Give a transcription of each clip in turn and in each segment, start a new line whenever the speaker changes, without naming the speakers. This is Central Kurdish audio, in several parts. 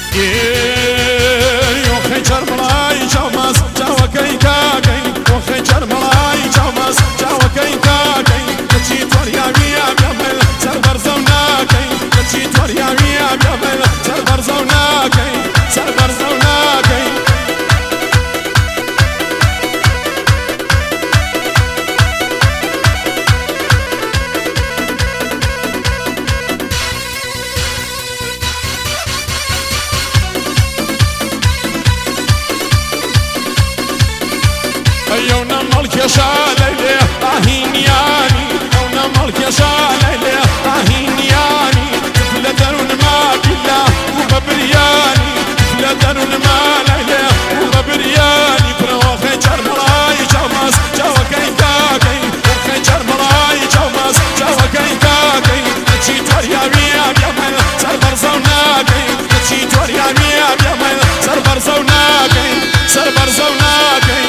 يوخي جرملاي جوماس جاوا كاكاي وخي جرملاي جوماس جاوا كاكاي كتشي توريا بيا بيا سربر زوناكي كتشي توريا بيا بيا سربر زوناكي سربر زوناكي يونا ملك يا شاليلي اهينياني يونا ملك يا شاليلي اهينياني لا درون ما بالله وببرياني لا درون ما ليلي وببرياني برو خيجر مراي جوماس جوا كاكاي خيجر مراي جوماس جوا كاكاي تشي توريا بيا بيا سربر زوناكي تشي توريا بيا بيا سربر زوناكي سربر زوناكي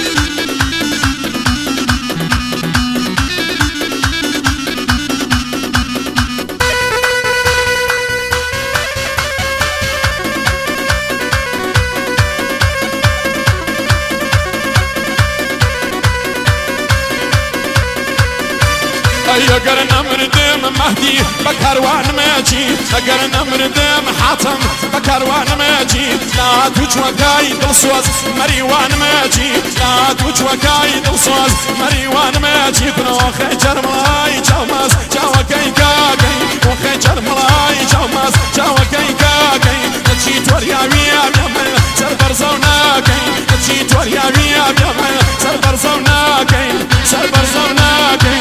اگر نمردم مهدی بکروان ماجی اگر نمردم حاتم بکروان ماجی لا توجوكاي دلسواز مريوان ماجي لا توجوكاي دلسواز مريوان ماجي برو خيجر ملاي جوماس جوا كاكاي وخيجر ملاي جوماس جوا كاكاي تشي توريا بيا بيا سربر زوناكي تشي توريا بيا بيا سربر زوناكي سربر زوناكي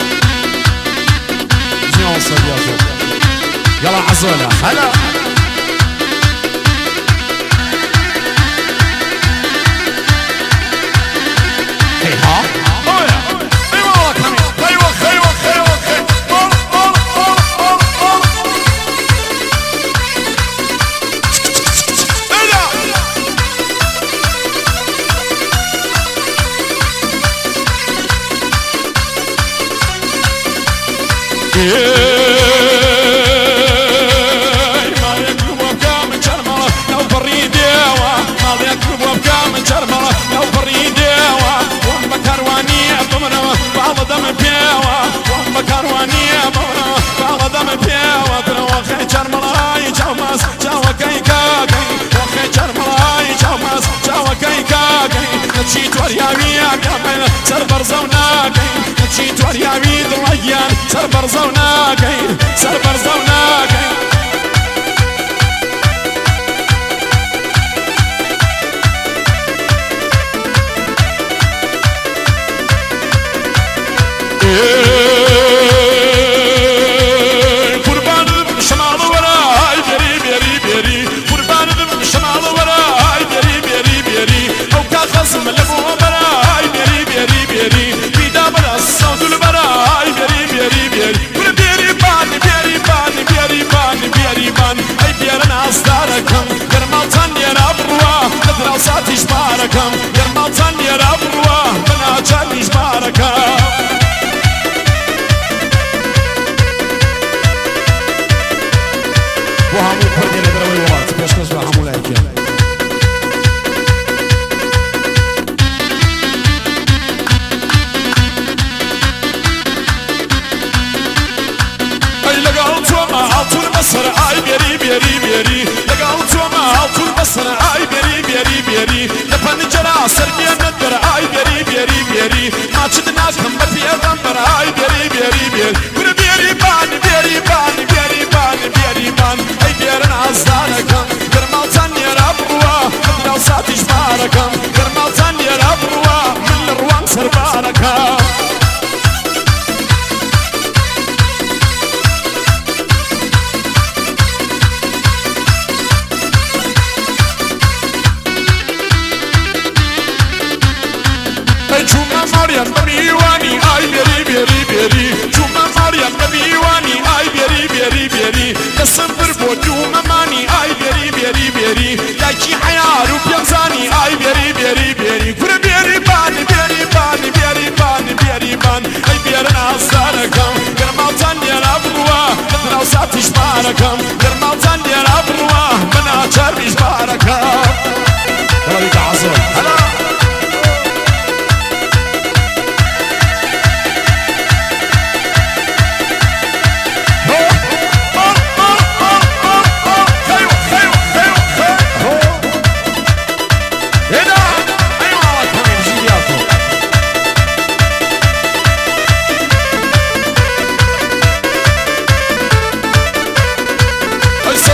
يلا عزولة هلا هي ها مويا ايوه والله كمين ايوه ايوه ايوه سربر زوناكي تشي توريا بيد الريان سربر زوناكي سربر زوناكي قربان شمال وراي بيري بيري بيري قربان شمال وراي بيري بيري بيري او كخصم لبو براي بيري بيري بيري بيدا برا الصوت البراي بيري بيري بيري بيري بان بيري بان بيري بان بيري بان اي بيرنا اصداركم يرمالتان يرا بروا ندراسات اجباركم يرمالتان يرا بروا بناجان اجباركم وهمو كردي لدروي وات بيشكش وهمو لايكه مصر اي بيري بيري بيري لقلت وما طول مصر اي بيري بيري بيري لبنجرا سرقي ندر اي بيري بيري بيري ما شدنا كم بيغمبر اي بيري بيري بيري بيري بان بيري بان بيري بان بيري بان اي بيرن ازداركم كرمالتان يرا بروا لو ساتش باركم كرمالتان يرا بروا من الروان سرباركم مريم بميواني اي بيري بيري بيري جوما مريم بميواني اي بيري بيري بيري كسفر بودوما ماني اي بيري بيري بيري لاكي حيارو بيانزاني اي بيري بيري بيري كل بيري بان بيري بان بيري بان بيري بان اي بيرنا اصداركم كرمالتان يرا بروا ندراسات اجباركم كرمالتان يرا بروا مناجر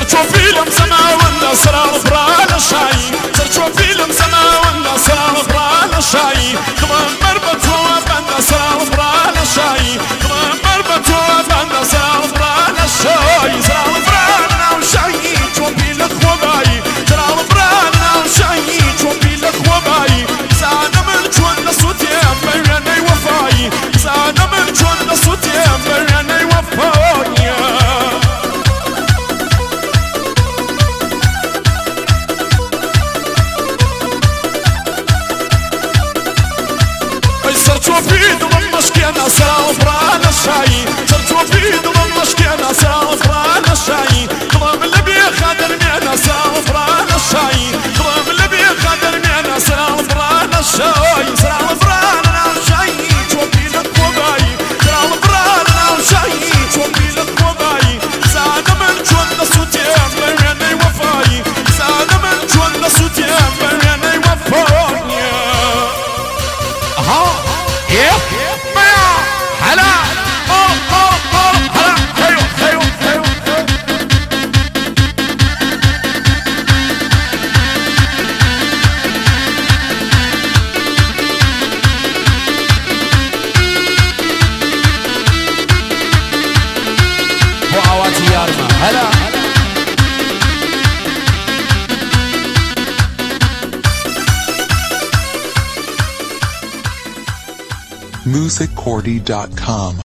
سرچو فیلم زما وند سرال بران شایی سرچو فیلم زما وند سرال بران شایی دمم مربطو بند سرال بران شایی دمم مربطو بند سرال بران شایی سرال بران شایی چو بیل خوبایی سرال بران شایی چو بیل خوبایی زانم چون نسوتیم برنی وفایی زانم چون نسوتیم برنی وفایی سرچو فيدم مشكينا سرال بران الشاي سرچو فيدم مشكينا سرال بران الشاي ضرب اللي خادر مينا سرال بران الشاي ضرب اللي خادر مينا سرال بران الشاي سرال بران الشاي شوفي لك وباي سرال بران الشاي شوفي لك وباي زاد من جون صوتي براني وفاي زاد من جون صوتي براني وفاي
musiccordy.com